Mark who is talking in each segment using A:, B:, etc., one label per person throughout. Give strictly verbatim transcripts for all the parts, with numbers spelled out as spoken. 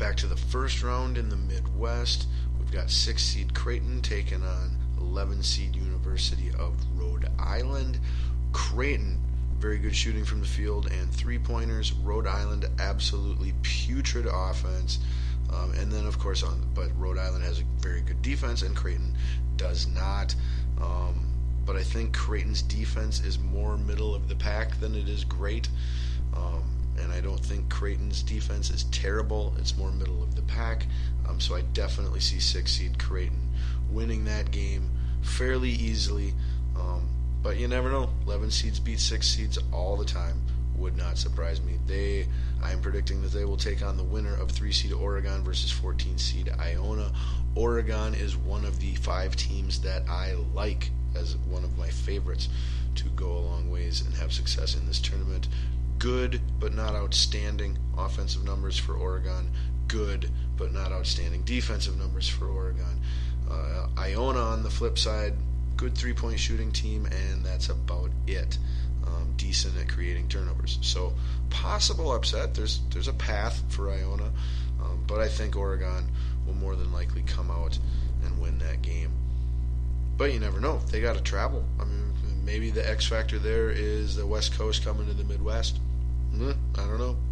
A: back to the first round in the Midwest. We've got six seed Creighton taking on eleven seed University of Rhode Island. Creighton, very good shooting from the field and three-pointers. Rhode Island, absolutely putrid offense. Um, and then, of course, on but Rhode Island has a very good defense, and Creighton does not. Um, but I think Creighton's defense is more middle of the pack than it is great. Um, and I don't think Creighton's defense is terrible. It's more middle of the pack. Um, so I definitely see six seed Creighton winning that game fairly easily. Um, but you never know. eleven seeds beat six seeds all the time. Would not surprise me. They, I am predicting that they will take on the winner of three seed Oregon versus fourteen seed Iona. Oregon is one of the five teams that I like as one of my favorites to go a long ways and have success in this tournament. Good, but not outstanding offensive numbers for Oregon. Good, but not outstanding defensive numbers for Oregon. Uh, Iona, on the flip side, good three-point shooting team, and that's about it. Um, decent at creating turnovers. So, possible upset. There's there's a path for Iona, um, but I think Oregon will more than likely come out and win that game. But you never know. They got to travel. I mean, maybe the X factor there is the West Coast coming to the Midwest. Mm, I don't know.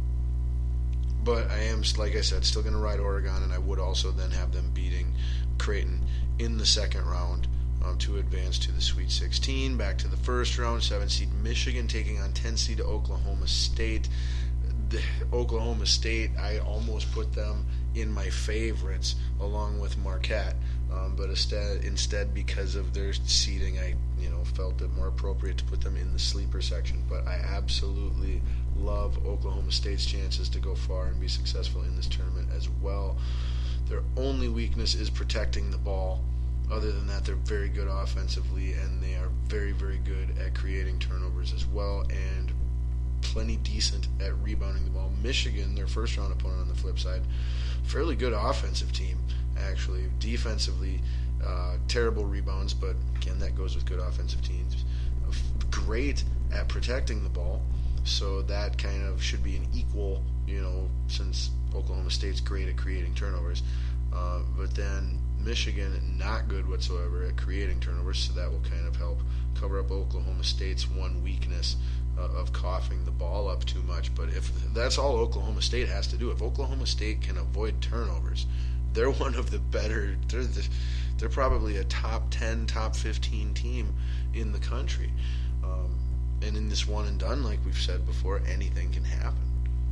A: But I am, like I said, still going to ride Oregon, and I would also then have them beating Creighton in the second round um, to advance to the Sweet sixteen. Back to the first round, seven seed Michigan taking on ten seed Oklahoma State. The Oklahoma State, I almost put them in my favorites along with Marquette, um, but instead, instead because of their seeding, I you know felt it more appropriate to put them in the sleeper section. But I absolutely love Oklahoma State's chances to go far and be successful in this tournament as well. Their only weakness is protecting the ball. Other than that, they're very good offensively, and they are very, very good at creating turnovers as well, and plenty decent at rebounding the ball. Michigan, their first round opponent on the flip side, fairly good offensive team, actually. Defensively, uh, terrible rebounds, but again, that goes with good offensive teams. Great at protecting the ball, so that kind of should be an equal, you know, since Oklahoma State's great at creating turnovers. Uh, but then Michigan, not good whatsoever at creating turnovers, so that will kind of help cover up Oklahoma State's one weakness uh, of coughing the ball up too much. But if that's all Oklahoma State has to do, if Oklahoma State can avoid turnovers, they're one of the better, they're, the, they're probably a top ten, top fifteen team in the country. Um, and in this one and done, like we've said before, anything can happen.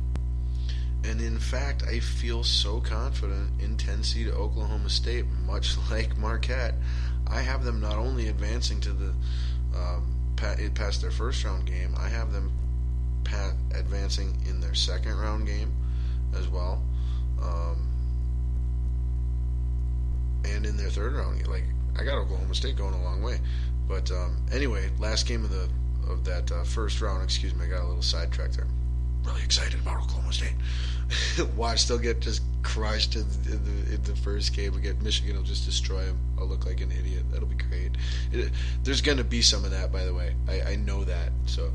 A: And in fact, I feel so confident in ten seed Oklahoma State, much like Marquette. I have them not only advancing to the um, past their first round game, I have them pat, advancing in their second round game as well, um, and in their third round. Like, I got Oklahoma State going a long way. But um, anyway, last game of the of that uh, first round. Excuse me, I got a little sidetracked there. Really excited about Oklahoma State. Watch, they'll get just crushed in the, in the, in the first game. Again, Michigan will just destroy them. I'll look like an idiot. That'll be great. It, there's going to be some of that, by the way. I, I know that. So,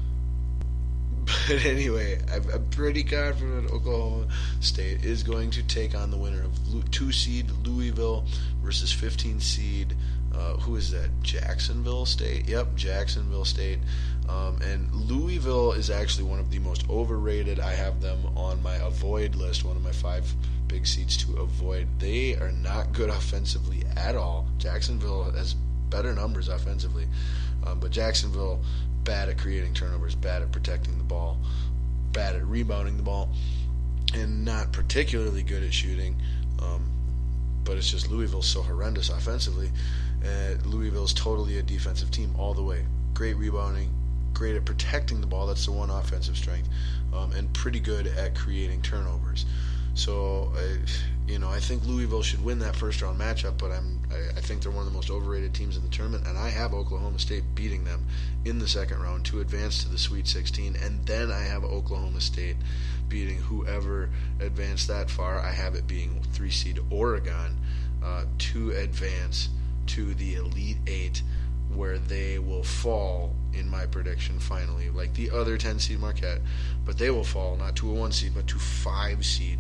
A: but anyway, I'm, I'm pretty confident Oklahoma State is going to take on the winner of two seed Louisville versus fifteen seed. Uh, who is that? Jacksonville State? Yep, Jacksonville State. Um, and Louisville is actually one of the most overrated. I have them on my avoid list, one of my five big seeds to avoid. They are not good offensively at all. Jacksonville has better numbers offensively. Um, but Jacksonville, bad at creating turnovers, bad at protecting the ball, bad at rebounding the ball, and not particularly good at shooting. Um, but it's just Louisville's so horrendous offensively. Uh, Louisville's totally a defensive team all the way. Great rebounding, great at protecting the ball. That's the one offensive strength, um, and pretty good at creating turnovers. So, uh, you know, I think Louisville should win that first round matchup. But I'm, I, I think they're one of the most overrated teams in the tournament, and I have Oklahoma State beating them in the second round to advance to the Sweet sixteen, and then I have Oklahoma State beating whoever advanced that far. I have it being three seed Oregon uh, to advance to the Elite Eight, where they will fall, in my prediction, finally, like the other ten seed Marquette, but they will fall not to a one seed, but to five seed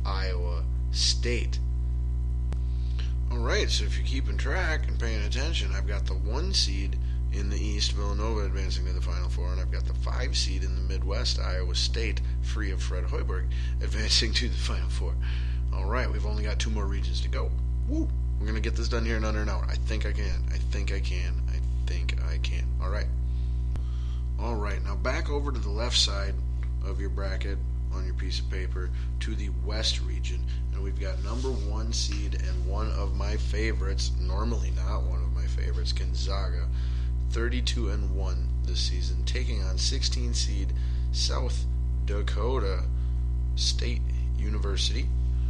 A: Iowa State. Alright, so if you're keeping track and paying attention, I've got the one seed in the East, Villanova, advancing to the Final Four, and I've got the five seed in the Midwest, Iowa State, free of Fred Hoiberg, advancing to the Final Four. Alright, we've only got two more regions to go. Woo! We're going to get this done here in under an hour. I think I can. I think I can. I think I can. Alright. Alright, now back over to the left side of your bracket on your piece of paper to the West region, and we've got number one seed and one of my favorites, normally not one of my favorites, Gonzaga, thirty-two and one this season, taking on sixteen seed South Dakota State University.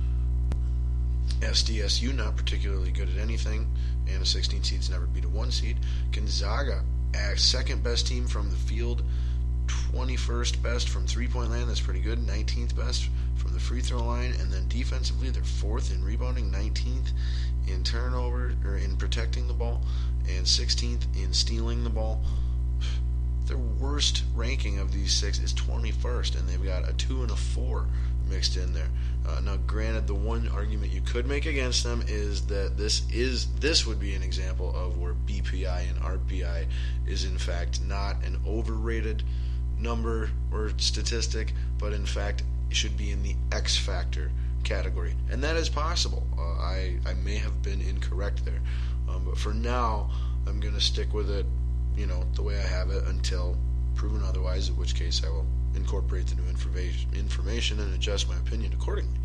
A: S D S U not particularly good at anything, and a sixteen seed's never beat a one seed. Gonzaga, second best team from the field, twenty-first best from three-point land, that's pretty good, nineteenth best from the free throw line, and then defensively they're fourth in rebounding, nineteenth in turnover, or in protecting the ball, and sixteenth in stealing the ball. Their worst ranking of these six is twenty-first, and they've got a two and a four mixed in there. Uh, now, granted, the one argument you could make against them is that this is this would be an example of where B P I and R P I is in fact not an overrated number or statistic, but in fact it should be in the X factor category, and that is possible. Uh, I I may have been incorrect there, um, but for now I'm going to stick with it, you know, the way I have it until proven otherwise, in which case I will incorporate the new information information and adjust my opinion accordingly.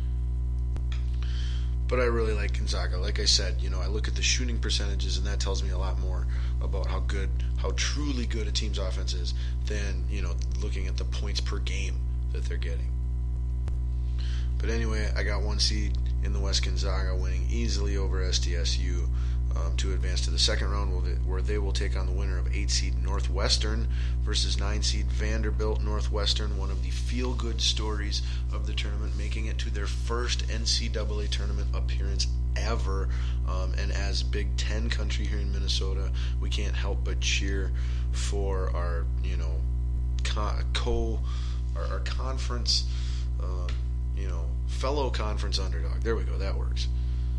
A: But I really like Gonzaga. Like I said, you know, I look at the shooting percentages, and that tells me a lot more about how good, how truly good a team's offense is than, you know, looking at the points per game that they're getting. But anyway, I got one seed in the West, Gonzaga, winning easily over S D S U um, to advance to the second round, where they, where they will take on the winner of eight seed Northwestern versus nine seed Vanderbilt. Northwestern, one of the feel-good stories of the tournament, making it to their first N C double A tournament appearance ever. Um, and as Big Ten country here in Minnesota, we can't help but cheer for our, you know, co, co our, our conference, uh, you know, fellow conference underdog. There we go, that works.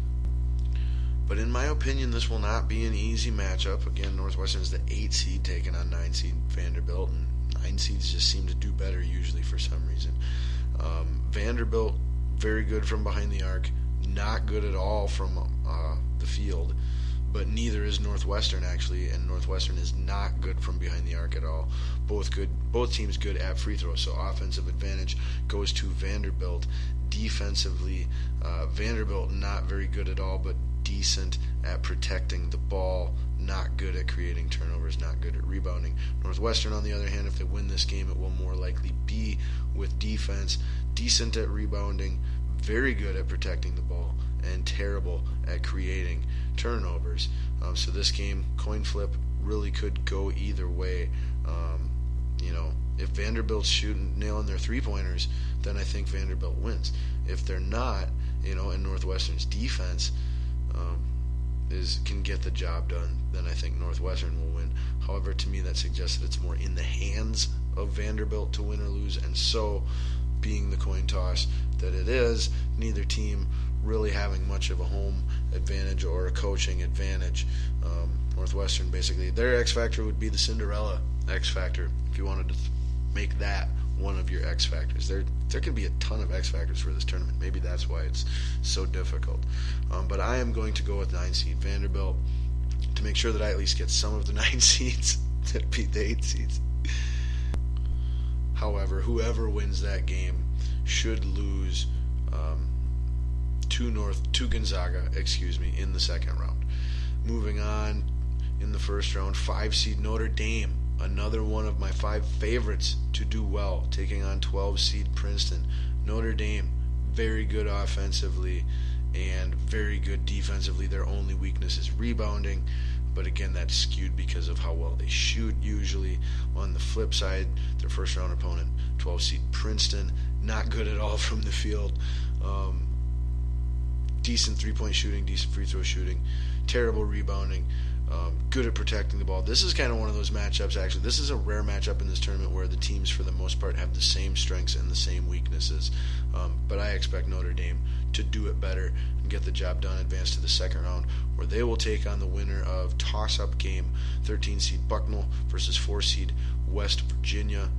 A: But in my opinion, this will not be an easy matchup. Again, Northwestern is the eight seed taking on nine seed Vanderbilt, and nine seeds just seem to do better usually for some reason. Um, Vanderbilt, very good from behind the arc, not good at all from uh, the field, but neither is Northwestern actually, and Northwestern is not good from behind the arc at all. Both good, both teams good at free throws, so offensive advantage goes to Vanderbilt. Defensively, uh, Vanderbilt not very good at all, but decent at protecting the ball, not good at creating turnovers, not good at rebounding. Northwestern, on the other hand, if they win this game, it will more likely be with defense, decent at rebounding, very good at protecting the ball, and terrible at creating turnovers. Um, so this game, coin flip, really could go either way. Um, you know, if Vanderbilt's shooting, nailing their three-pointers, then I think Vanderbilt wins. If they're not, you know, and Northwestern's defense um, is can get the job done, then I think Northwestern will win. However, to me, that suggests that it's more in the hands of Vanderbilt to win or lose, and so, being the coin toss that it is, neither team really having much of a home advantage or a coaching advantage. Um, Northwestern, basically, their X factor would be the Cinderella X factor, if you wanted to th- make that one of your X factors. There there can be a ton of X factors for this tournament. Maybe that's why it's so difficult. Um, but I am going to go with nine seed Vanderbilt to make sure that I at least get some of the nine seeds that beat the eight seeds. However, whoever wins that game should lose um, to North to Gonzaga, excuse me, in the second round. Moving on, in the first round, five seed Notre Dame, another one of my five favorites to do well, taking on twelve seed Princeton. Notre Dame, very good offensively and very good defensively. Their only weakness is rebounding, but again, that's skewed because of how well they shoot usually. On the flip side, their first round opponent, twelve seed Princeton, not good at all from the field. Um, decent three-point shooting, decent free throw shooting, terrible rebounding. Um, good at protecting the ball. This is kind of one of those matchups, actually. This is a rare matchup in this tournament where the teams, for the most part, have the same strengths and the same weaknesses. Um, but I expect Notre Dame to do it better and get the job done, advance to the second round, where they will take on the winner of toss-up game, thirteen seed Bucknell versus four seed West Virginia.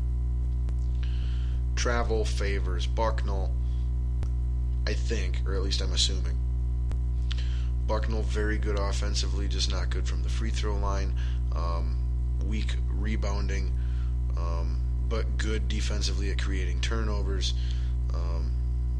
A: Travel favors Bucknell, I think, or at least I'm assuming. Bucknell very good offensively, just not good from the free throw line. Um, weak rebounding, um, but good defensively at creating turnovers. Um,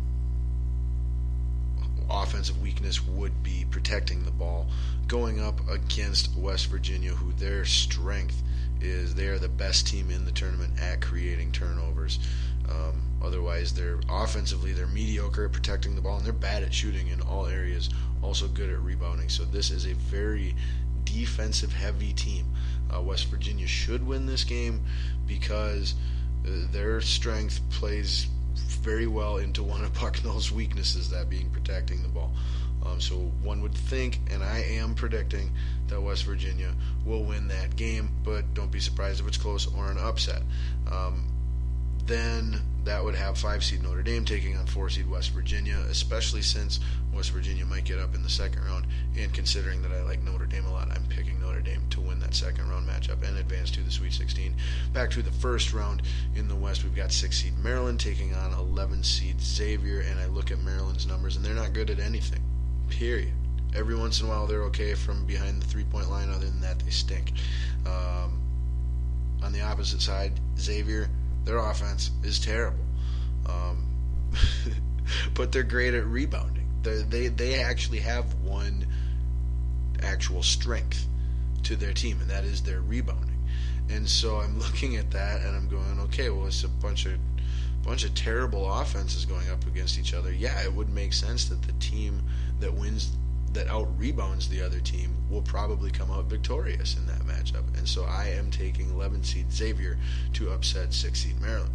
A: offensive weakness would be protecting the ball. Going up against West Virginia, who their strength is they are the best team in the tournament at creating turnovers. Um, otherwise, they're offensively they're mediocre at protecting the ball, and they're bad at shooting in all areas. Also good at rebounding. So this is a very defensive-heavy team. Uh, West Virginia should win this game because uh, their strength plays very well into one of Bucknell's weaknesses, that being protecting the ball. Um, so one would think, and I am predicting, that West Virginia will win that game, but don't be surprised if it's close or an upset. Um, then that would have five seed Notre Dame taking on four seed West Virginia, especially since West Virginia might get up in the second round, and considering that I like Notre Dame a lot, I'm picking Notre Dame to win that second round matchup and advance to the Sweet sixteen. Back to the first round in the West, we've got six seed Maryland taking on eleven seed Xavier, and I look at Maryland's numbers, and they're not good at anything, period. Every once in a while they're okay from behind the three-point line. Other than that, they stink. Um, on the opposite side, Xavier, their offense is terrible. Um, but they're great at rebounding. They're, they they actually have one actual strength to their team, and that is their rebounding. And so I'm looking at that, and I'm going, okay, well, it's a bunch of bunch of terrible offenses going up against each other. Yeah, it would make sense that the team that wins, that out-rebounds the other team, will probably come out victorious in that matchup. And so I am taking eleven seed Xavier to upset six seed Maryland.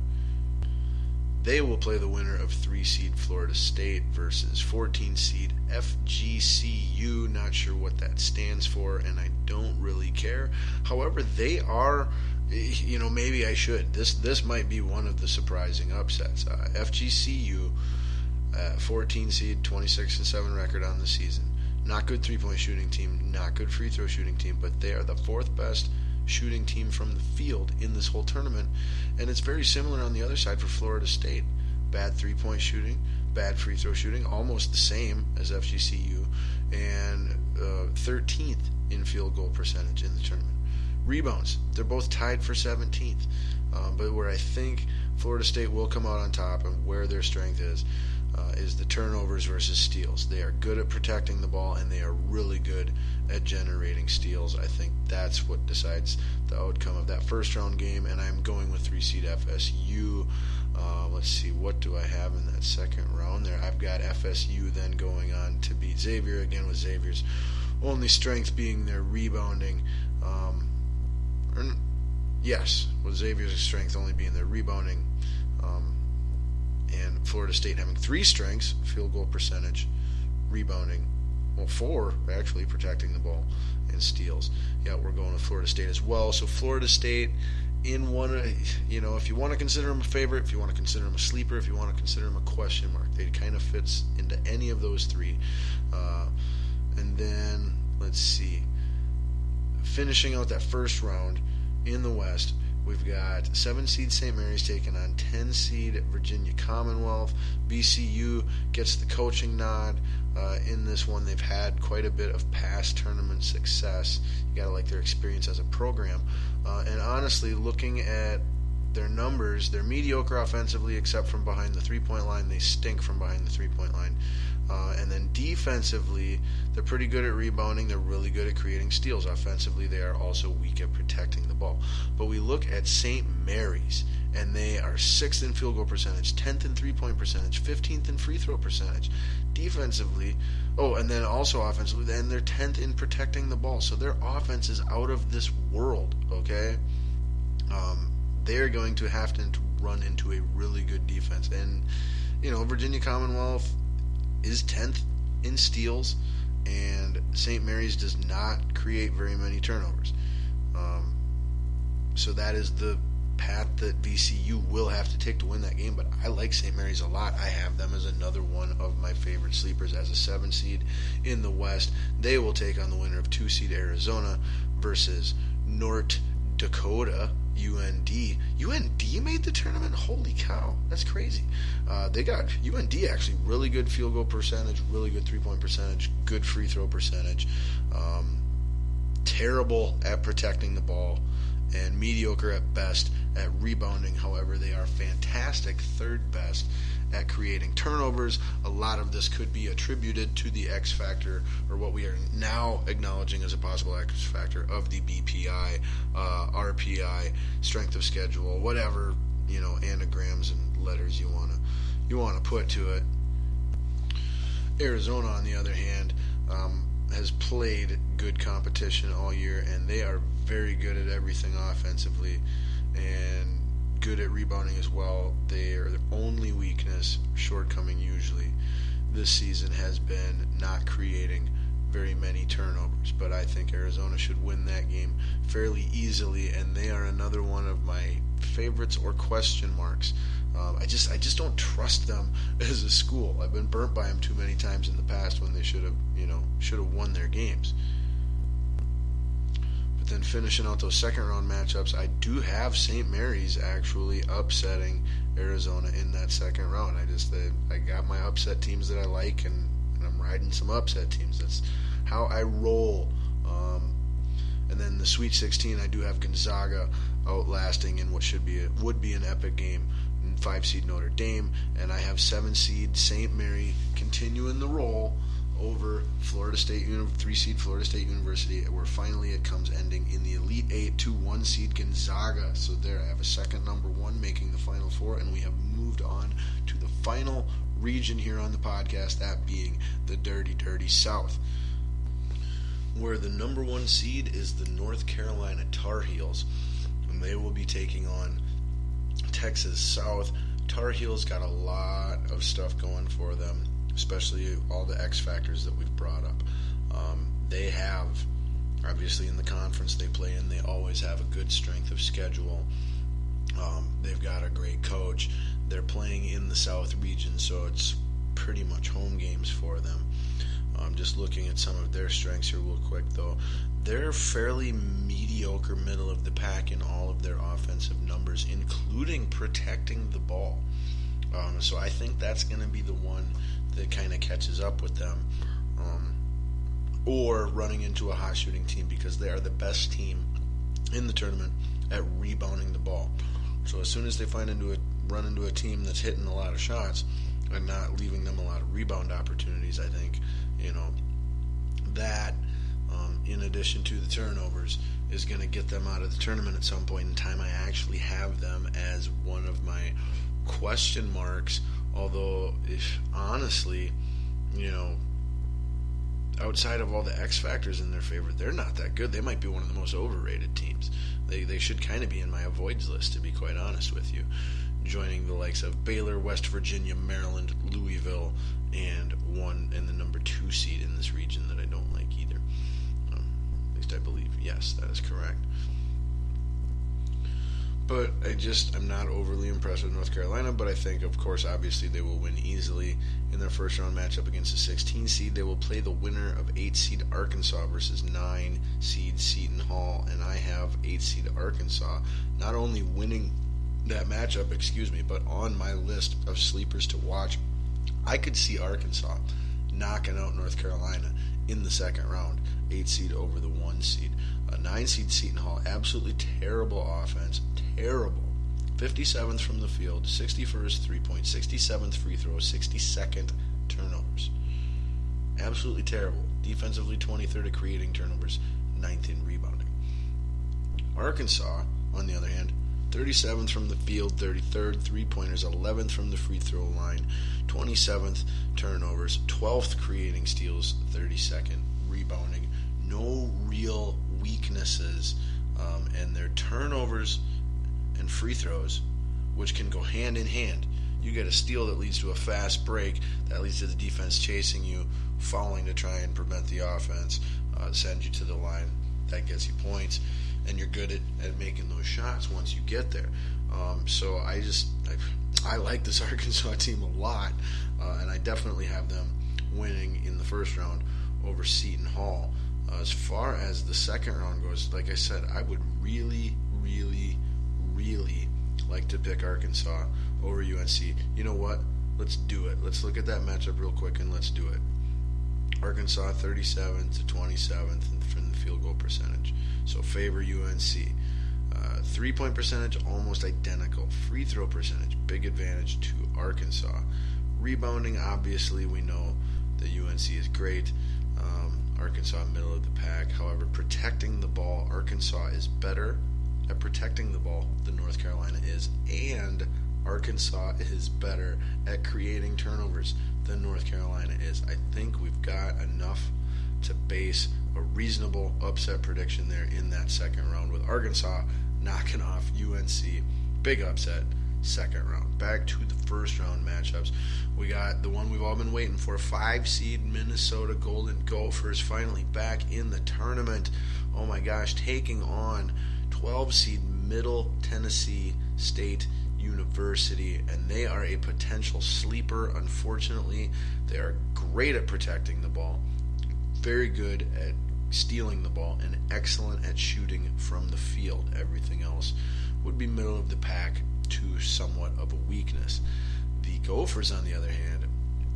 A: They will play the winner of three seed Florida State versus fourteen seed F G C U. Not sure what that stands for, and I don't really care. However, they are, you know, maybe I should. This this might be one of the surprising upsets. Uh, F G C U, uh, fourteen seed, twenty-six and seven record on the season. Not good three-point shooting team, not good free throw shooting team, but they are the fourth best shooting team from the field in this whole tournament. And it's very similar on the other side for Florida State. Bad three-point shooting, bad free throw shooting, almost the same as F G C U, and uh, thirteenth in field goal percentage in the tournament. Rebounds, they're both tied for seventeenth, um, but where I think Florida State will come out on top and where their strength is, Uh, is the turnovers versus steals. They are good at protecting the ball, and they are really good at generating steals. I think that's what decides the outcome of that first round game, and I'm going with three seed F S U. Uh, let's see, what do I have in that second round there? I've got F S U then going on to beat Xavier, again with Xavier's only strength being their rebounding. Um, or, yes, with Xavier's strength only being their rebounding. Um, And Florida State having three strengths: field goal percentage, rebounding, well, four actually, protecting the ball, and steals. Yeah, we're going with Florida State as well. So Florida State in one, you know, if you want to consider them a favorite, if you want to consider them a sleeper, if you want to consider them a question mark, they kind of fits into any of those three. Uh, and then let's see, finishing out that first round in the West, we've got seven seed Saint Mary's taking on ten seed Virginia Commonwealth. V C U gets the coaching nod uh, in this one. They've had quite a bit of past tournament success. You got to like their experience as a program. Uh, and honestly, looking at their numbers, they're mediocre offensively except from behind the three-point line. They stink from behind the three-point line. Uh, and then defensively, they're pretty good at rebounding. They're really good at creating steals. Offensively, they are also weak at protecting the ball. But we look at Saint Mary's, and they are sixth in field goal percentage, tenth in three-point percentage, fifteenth in free throw percentage. Defensively, oh, and then also offensively, and they're tenth in protecting the ball. So their offense is out of this world, okay? Um, they're going to have to run into a really good defense. And, you know, Virginia Commonwealth is tenth in steals, and Saint Mary's does not create very many turnovers. Um, so that is the path that V C U will have to take to win that game, but I like Saint Mary's a lot. I have them as another one of my favorite sleepers as a seven seed in the West. They will take on the winner of two seed Arizona versus North Dakota, U N D. U N D made the tournament? Holy cow, that's crazy. Uh, they got U N D actually really good field goal percentage, really good three-point percentage, good free throw percentage, um, terrible at protecting the ball, and mediocre at best at rebounding. However, they are fantastic third best at creating turnovers. A lot of this could be attributed to the X factor, or what we are now acknowledging as a possible X factor of the B P I, uh, R P I, strength of schedule, whatever, you know, anagrams and letters you want to you want to put to it. Arizona, on the other hand, um, has played good competition all year, and they are very good at everything offensively and good at rebounding as well. Their only weakness, shortcoming usually, this season has been not creating very many turnovers. But I think Arizona should win that game fairly easily, and they are another one of my favorites or question marks. Um, I just I just don't trust them as a school. I've been burnt by them too many times in the past when they should have you know should have won their games. But then finishing out those second round matchups, I do have Saint Mary's actually upsetting Arizona in that second round. I just I, I got my upset teams that I like, and, and I'm riding some upset teams. That's how I roll. Um, and then the Sweet sixteen, I do have Gonzaga outlasting in what should be a, would be an epic game. Five seed Notre Dame, and I have seven seed Saint Mary continuing the roll over Florida State, three seed Florida State University, where finally it comes ending in the Elite Eight to one seed Gonzaga. So there, I have a second number one making the Final Four, and we have moved on to the final region here on the podcast, that being the Dirty, Dirty South, where the number one seed is the North Carolina Tar Heels, and they will be taking on Texas South. Tar Heels got a lot of stuff going for them, especially all the X factors that we've brought up. Um, they have, obviously in the conference they play in, they always have a good strength of schedule. Um, they've got a great coach. They're playing in the South region, so it's pretty much home games for them. Um, just looking at some of their strengths here real quick, though, they're fairly mediocre middle of the pack in all of their offensive numbers, including protecting the ball. Um, so I think that's going to be the one that kind of catches up with them, um, or running into a hot shooting team, because they are the best team in the tournament at rebounding the ball. So as soon as they find into a run into a team that's hitting a lot of shots and not leaving them a lot of rebound opportunities, I think, you know, that um, in addition to the turnovers is going to get them out of the tournament at some point in time. I actually have them as one of my question marks, although if honestly, you know, outside of all the X factors in their favor, they're not that good. They might be one of the most overrated teams. They they should kind of be in my avoids list, to be quite honest with you, joining the likes of Baylor, West Virginia, Maryland, Louisville, and one in the number two seed in this region that I don't like either. Um, at least I believe. Yes, that is correct. But I just, I'm not overly impressed with North Carolina, but I think, of course, obviously they will win easily in their first round matchup against the sixteen seed. They will play the winner of eight seed Arkansas versus nine seed Seton Hall, and I have eight seed Arkansas not only winning that matchup, excuse me, but on my list of sleepers to watch. I could see Arkansas knocking out North Carolina in the second round, eight seed over the one seed. A nine seed Seton Hall, absolutely terrible offense, terrible. fifty-seventh from the field, sixty-first three-point, sixty-seventh free throw, sixty-second turnovers. Absolutely terrible. Defensively, twenty-third at creating turnovers, ninth in rebounding. Arkansas, on the other hand, thirty-seventh from the field, thirty-third three-pointers, eleventh from the free throw line, twenty-seventh turnovers, twelfth creating steals, thirty-second rebounding. No real weaknesses, um, and their turnovers and free throws, which can go hand in hand. You get a steal that leads to a fast break, that leads to the defense chasing you, fouling to try and prevent the offense, uh, send you to the line. That gets you points, and you're good at, at making those shots once you get there. Um, so I just I, I like this Arkansas team a lot, uh, and I definitely have them winning in the first round over Seton Hall. Uh, as far as the second round goes, like I said, I would really, really, really like to pick Arkansas over U N C. You know what? Let's do it. Let's look at that matchup real quick and let's do it. Arkansas thirty-seventh to twenty-seventh from the field goal percentage. So favor U N C. Uh, three-point percentage, almost identical. Free throw percentage, big advantage to Arkansas. Rebounding, obviously, we know that U N C is great. Um, Arkansas, middle of the pack. However, protecting the ball, Arkansas is better at protecting the ball than North Carolina is, and Arkansas is better at creating turnovers than North Carolina is. I think we've got enough to base a reasonable upset prediction there in that second round, with Arkansas knocking off U N C. Big upset, second round. Back to the first round matchups. We got the one we've all been waiting for, five seed Minnesota Golden Gophers finally back in the tournament. Oh my gosh, taking on twelve seed Middle Tennessee State University, and they are a potential sleeper. Unfortunately, they are great at protecting the ball, very good at stealing the ball, and excellent at shooting from the field. Everything else would be middle of the pack to somewhat of a weakness. The Gophers, on the other hand,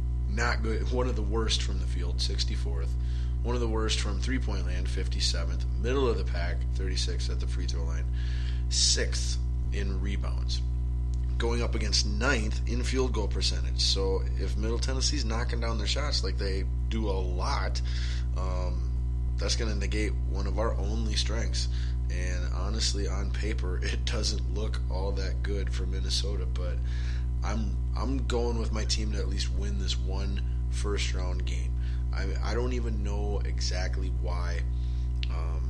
A: not good. One of the worst from the field, sixty-fourth. One of the worst from three-point land, fifty-seventh. Middle of the pack, thirty-sixth at the free throw line. Sixth in rebounds. Going up against ninth in field goal percentage. So if Middle Tennessee's knocking down their shots like they do a lot, um, that's going to negate one of our only strengths. And honestly, on paper, it doesn't look all that good for Minnesota. But I'm I'm going with my team to at least win this one first round game. I I don't even know exactly why. Um,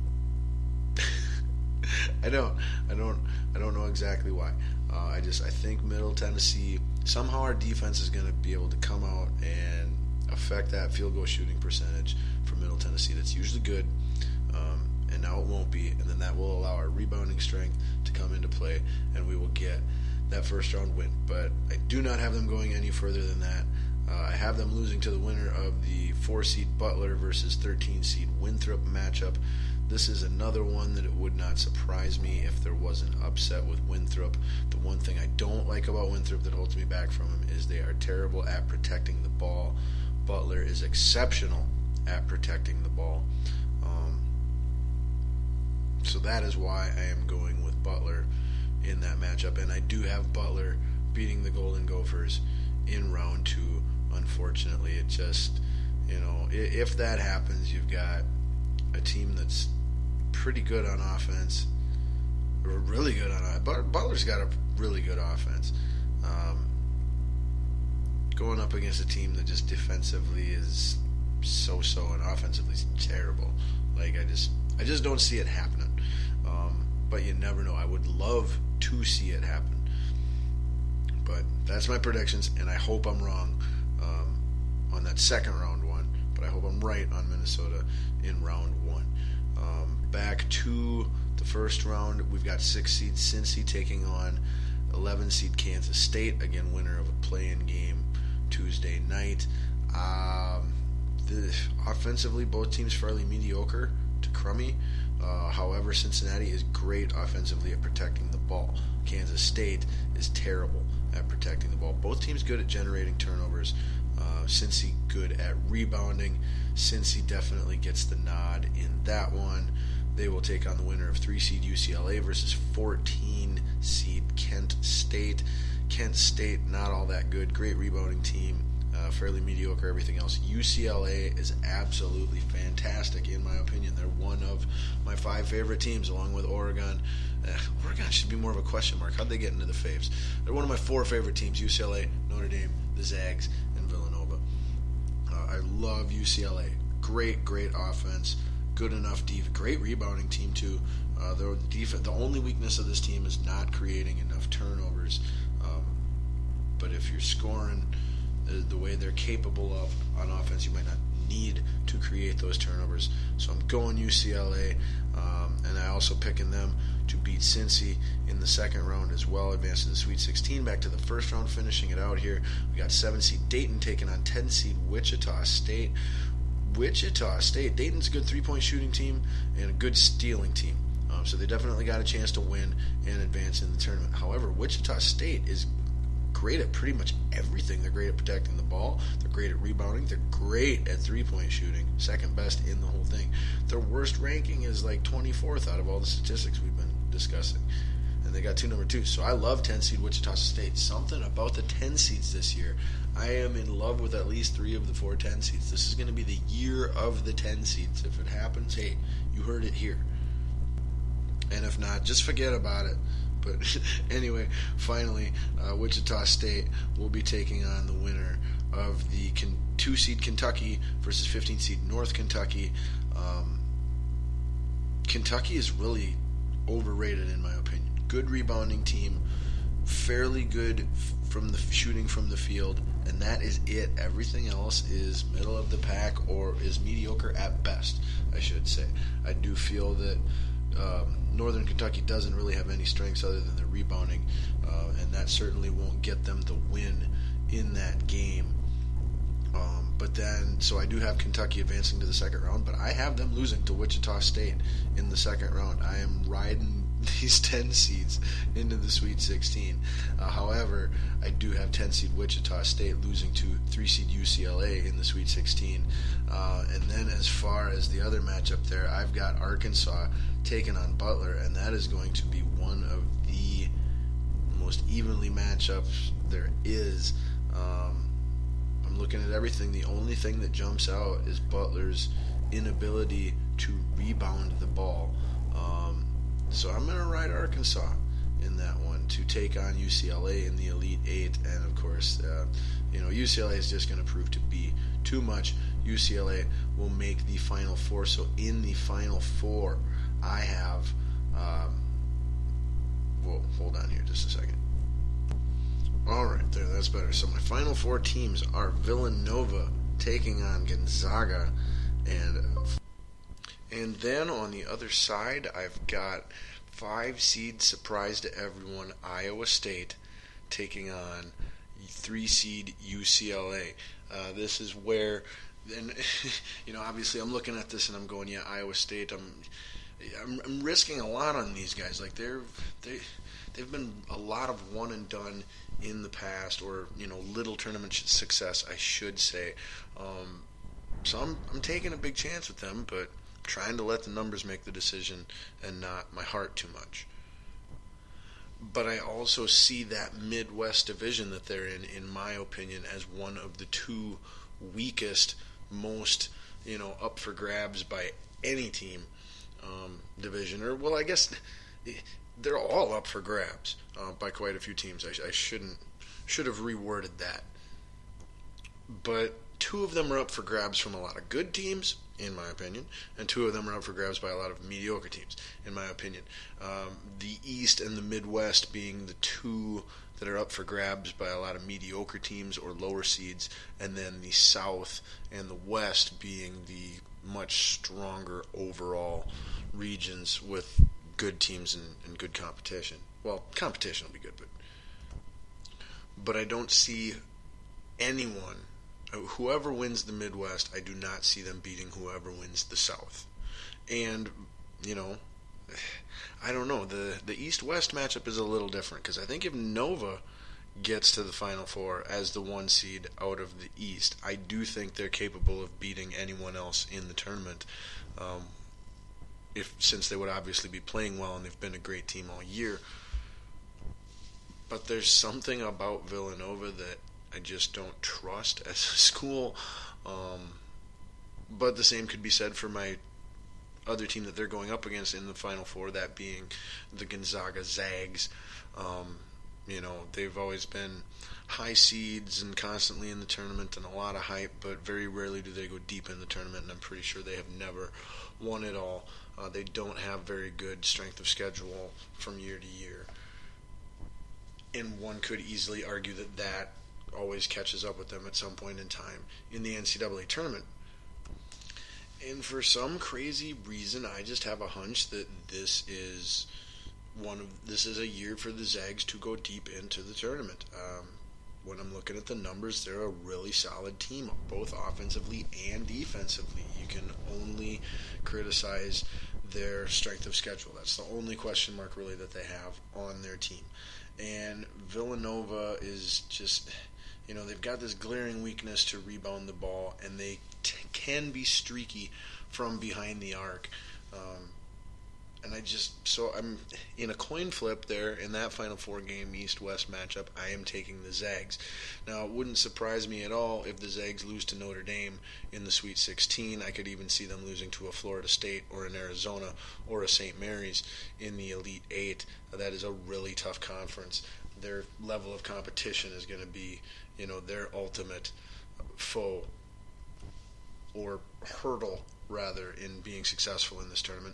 A: I don't I don't I don't know exactly why. Uh, I just I think Middle Tennessee, somehow our defense is going to be able to come out and affect that field goal shooting percentage for Middle Tennessee. That's usually good, um, and now it won't be. And then that will allow our rebounding strength to come into play, and we will get that first round win. But I do not have them going any further than that. Uh, I have them losing to the winner of the four seed Butler versus thirteen seed Winthrop matchup. This is another one that it would not surprise me if there was an upset with Winthrop. The one thing I don't like about Winthrop that holds me back from them is they are terrible at protecting the ball. Butler is exceptional at protecting the ball. Um, so that is why I am going with Butler in that matchup. And I do have Butler beating the Golden Gophers in round two. Unfortunately, it just, you know, if that happens, you've got a team that's pretty good on offense, or really good on offense. Butler's got a really good offense. Um, going up against a team that just defensively is so-so and offensively is terrible. Like, I just I just don't see it happening. Um, but you never know. I would love to see it happen. But that's my predictions, and I hope I'm wrong um, on that second round one. But I hope I'm right on Minnesota in round one. Um, back to the first round, we've got six seed Cincy taking on eleven seed Kansas State, again winner of a play-in game Tuesday night. Um, the, offensively, both teams fairly mediocre to crummy. Uh, however, Cincinnati is great offensively at protecting the ball. Kansas State is terrible at protecting the ball. Both teams good at generating turnovers. Uh, Cincy good at rebounding. Cincy definitely gets the nod in that one. They will take on the winner of three seed U C L A versus fourteen seed Kent State. Kent State, not all that good. Great rebounding team. Uh, fairly mediocre everything else. U C L A is absolutely fantastic in my opinion. They're one of my five favorite teams along with Oregon. Uh, Oregon should be more of a question mark. How'd they get into the faves? They're one of my four favorite teams: U C L A, Notre Dame, the Zags, and Villanova. Uh, I love U C L A. Great, great offense. Good enough defense. Great rebounding team too. Uh, the, def- the only weakness of this team is not creating enough turnovers. Um, but if you're scoring the, the way they're capable of on offense, you might not need to create those turnovers. So I'm going U C L A, um, and I also picking them to beat Cincy in the second round as well, advance to the Sweet sixteen. Back to the first round, finishing it out here. We got seven seed Dayton taking on ten seed Wichita State. Wichita State, Dayton's a good three-point shooting team and a good stealing team. Um, so they definitely got a chance to win and advance in the tournament. However, Wichita State is great at pretty much everything. They're great at protecting the ball. They're great at rebounding. They're great at three-point shooting, second best in the whole thing. Their worst ranking is like twenty-fourth out of all the statistics we've been discussing. And they got two number twos. So I love ten seed Wichita State. Something about the ten seeds this year. I am in love with at least three of the four ten seeds. This is going to be the year of the ten seeds. If it happens, hey, you heard it here. And if not, just forget about it. But anyway, finally, uh, Wichita State will be taking on the winner of the two seed Kentucky versus fifteen seed North Kentucky. Um, Kentucky is really overrated in my opinion. Good rebounding team, fairly good from the shooting from the field, and that is it. Everything else is middle of the pack or is mediocre at best, I should say. I do feel that um, Northern Kentucky doesn't really have any strengths other than their rebounding, uh, and that certainly won't get them the win in that game. Um, but then, so I do have Kentucky advancing to the second round, but I have them losing to Wichita State in the second round. I am riding these ten seeds into the Sweet sixteen. Uh, however, I do have ten seed Wichita State losing to three seed U C L A in the Sweet sixteen. Uh, and then as far as the other matchup there, I've got Arkansas taking on Butler, and that is going to be one of the most evenly matchups there is. Um, I'm looking at everything. The only thing that jumps out is Butler's inability to rebound the ball. Um, so I'm going to ride Arkansas in that one to take on U C L A in the Elite Eight. And of course, uh, you know, U C L A is just going to prove to be too much. U C L A will make the Final Four. So in the Final Four, I have. Um, well, hold on here just a second. All right, there, that's better. So my final four teams are Villanova taking on Gonzaga, and and then on the other side, I've got five seed surprise to everyone Iowa State taking on three seed U C L A. Uh, this is where, and you know, obviously I'm looking at this and I'm going, yeah, Iowa State. I'm I'm, I'm risking a lot on these guys. Like they're they they've been a lot of one and done in the past, or you know, little tournament success, I should say. Um, so I'm I'm taking a big chance with them, but trying to let the numbers make the decision and not my heart too much. But I also see that Midwest division that they're in, in my opinion, as one of the two weakest, most you know up for grabs by any team um, division. Or well, I guess they're all up for grabs uh, by quite a few teams. I, I shouldn't should have reworded that. But two of them are up for grabs from a lot of good teams, in my opinion, and two of them are up for grabs by a lot of mediocre teams, in my opinion. Um, the East and the Midwest being the two that are up for grabs by a lot of mediocre teams or lower seeds, and then the South and the West being the much stronger overall regions with good teams and, and good competition. Well, competition will be good, but but I don't see anyone, whoever wins the Midwest, I do not see them beating whoever wins the South. And, you know, I don't know, the, the East-West matchup is a little different, because I think if Nova gets to the Final Four as the one seed out of the East, I do think they're capable of beating anyone else in the tournament. Um, If since they would obviously be playing well and they've been a great team all year. But there's something about Villanova that I just don't trust as a school. Um, but the same could be said for my other team that they're going up against in the Final Four, that being the Gonzaga Zags. Um, you know, they've always been high seeds and constantly in the tournament and a lot of hype, but very rarely do they go deep in the tournament, and I'm pretty sure they have never won it all. Uh, they don't have very good strength of schedule from year to year. and one could easily argue that that always catches up with them at some point in time in the N C double A tournament. And for some crazy reason, I just have a hunch that this is one of this is a year for the Zags to go deep into the tournament. Um, when I'm looking at the numbers, they're a really solid team, both offensively and defensively. You can only criticize their strength of schedule. That's the only question mark really that they have on their team. And Villanova is just, you know, they've got this glaring weakness to rebound the ball, and they t- can be streaky from behind the arc. Um, and I just, so I'm in a coin flip there in that Final Four game East-West matchup. I am taking the Zags. Now, it wouldn't surprise me at all if the Zags lose to Notre Dame in the Sweet sixteen. I could even see them losing to a Florida State or an Arizona or a Saint Mary's in the Elite Eight. That is a really tough conference. Their level of competition is going to be, you know, their ultimate foe or hurdle, rather, in being successful in this tournament.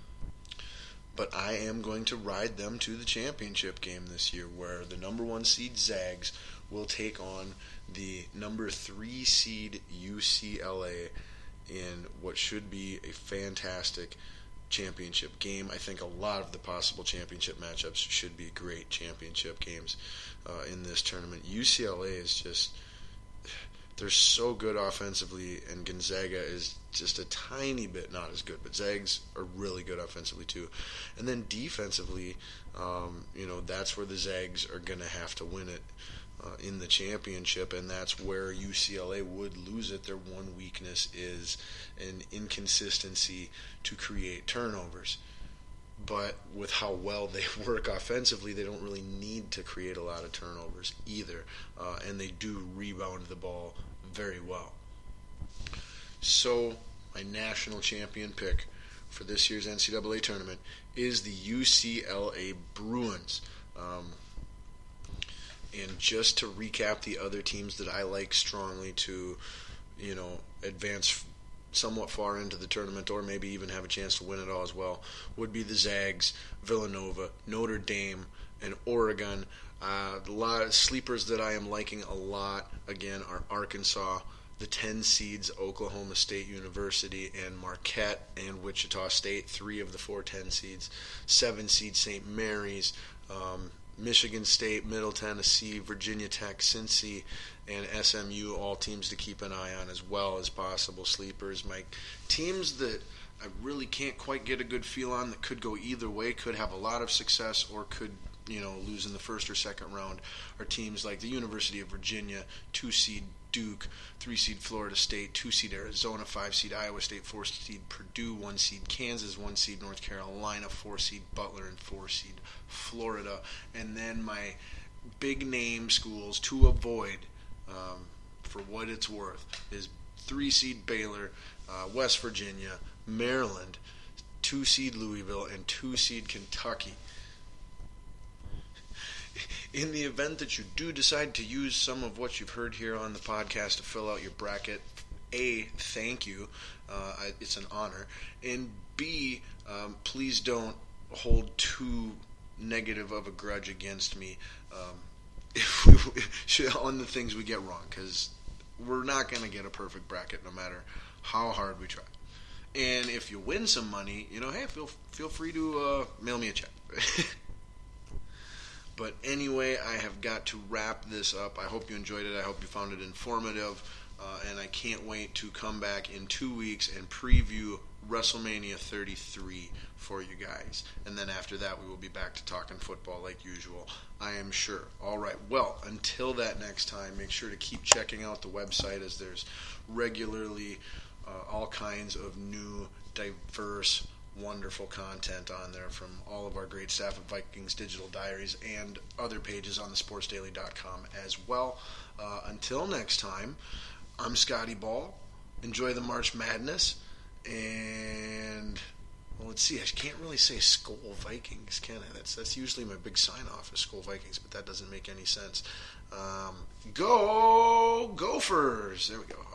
A: But I am going to ride them to the championship game this year, where the number one seed Zags will take on the number three seed U C L A in what should be a fantastic championship game. I think a lot of the possible championship matchups should be great championship games uh, in this tournament. U C L A is just, they're so good offensively, and Gonzaga is just a tiny bit not as good, but Zags are really good offensively too. And then defensively, um, you know, that's where the Zags are going to have to win it uh, in the championship, and that's where U C L A would lose it. Their one weakness is an inconsistency to create turnovers. But with how well they work offensively, they don't really need to create a lot of turnovers either, uh, and they do rebound the ball very well. So my national champion pick for this year's N C double A tournament is the U C L A Bruins. Um, and just to recap the other teams that I like strongly to, you know, advance somewhat far into the tournament, or maybe even have a chance to win it all as well, would be the Zags, Villanova, Notre Dame, and Oregon. Uh, the lot of sleepers that I am liking a lot, again, are Arkansas, the ten seeds, Oklahoma State University, and Marquette and Wichita State, three of the four ten seeds, seven seed Saint Mary's, um, Michigan State, Middle Tennessee, Virginia Tech, Cincy, and S M U, all teams to keep an eye on, as well as possible sleepers. My teams that I really can't quite get a good feel on, that could go either way, could have a lot of success or could, you know, lose in the first or second round, are teams like the University of Virginia, two seed Duke, three seed Florida State, two seed Arizona, five seed Iowa State, four seed Purdue, one seed Kansas, one seed North Carolina, four seed Butler, and four seed Florida. And then my big name schools to avoid, um, for what it's worth, is three seed Baylor, uh, West Virginia, Maryland, two seed Louisville, and two seed Kentucky. In the event that you do decide to use some of what you've heard here on the podcast to fill out your bracket, A, thank you. Uh, I, it's an honor. And B, um, please don't hold too negative of a grudge against me um, if we, on the things we get wrong, because we're not going to get a perfect bracket no matter how hard we try. And if you win some money, you know, hey, feel feel free to uh, mail me a check. But anyway, I have got to wrap this up. I hope you enjoyed it. I hope you found it informative. Uh, and I can't wait to come back in two weeks and preview WrestleMania thirty-three for you guys. And then after that, we will be back to talking football like usual, I am sure. All right. Well, until that next time, make sure to keep checking out the website, as there's regularly uh, all kinds of new, diverse, wonderful content on there from all of our great staff at Vikings Digital Diaries and other pages on the sports daily dot com as well. Uh, until next time, I'm Scotty Ball. Enjoy the March Madness. And, well, let's see. I can't really say Skol Vikings, can I? That's that's usually my big sign-off is Skol Vikings, but that doesn't make any sense. Um, go Gophers! There we go.